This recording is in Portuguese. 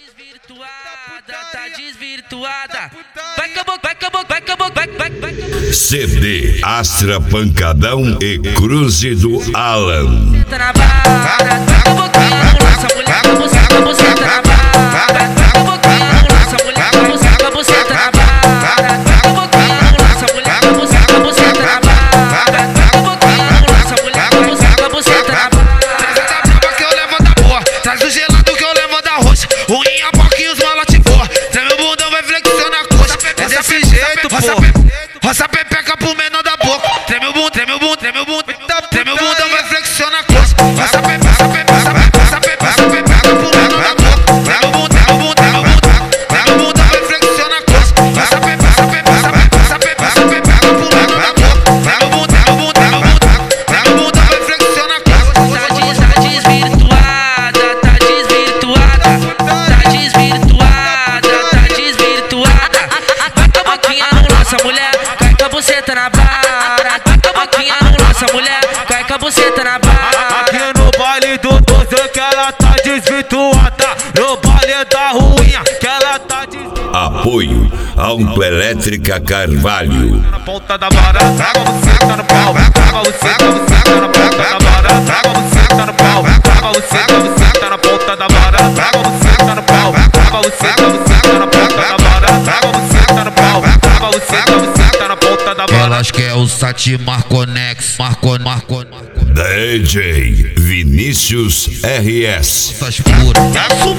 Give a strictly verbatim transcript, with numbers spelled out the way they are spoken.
desvirtuada, tá desvirtuada. Vai com a boca, vai com a boca, vai com a boca, vai, vai, vai. C D Astra Pancadão e Cruze do Alan. Senta na barra, vai com a boquinha, não lança mulher, com você, com você, tá na barra. Vai com a boquinha, não lança mulher, com você, com você, tá na barra. Vai com a boquinha, não lança mulher, com você, com você, tá na barra. Vai com a boquinha, não lança mulher, com você, com você, tá na barra. Traz a da brava que eu levo da boa, traz o gelado que eu levo da roxa. Ruim a boca e os malote voa, treme meu bundão, vai flexionar a coxa. É desse jeito, pô. Roça a pepeca pro menor da boca. Treme o bundão, treme o bundão, treme o bundão. Treme o bundão, vai flexionar a coxa. Roça a pepeca, roça a pepeca, roça a pepeca, roça a pepeca pro menor da boca. Treme o bundão, treme o bundão, treme o bundão. Treme o bundão, vai flexionar a coxa. Roça a pepeca, roça a pepeca, roça a pepeca, roça a pepeca pro menor da boca. Treme o bundão, treme o bundão, treme o bundão. Treme o bundão, vai flexionar a coxa. Tá desvirtuada, tá desvirtuada, tá desvirtuada, tá desvirtuada. Vai com a boquinha, não lança mulher, cai com a buceta na barra. Vai com a boquinha, não lança mulher, cai com a buceta na barra. Aqui no baile do doze que ela tá desvirtuada. No baile da ruinha que ela tá desvirtuada. Apoio Autoelétrica Carvalho. Na ponta da vara, traga você tá no pau. Traga você, tá você tá na ponta da vara. Traga você tá no pau. Traga você, tá você tá na ponta da vara. Traga você tá no pau. Traga você, tá você tá na ponta da vara. Traga você tá no pau. Traga você, tá você tá na ponta da vara. Elas quer o Sati Marconex, Marco, Marco, D J Vinícius R S. essas puras. Assuma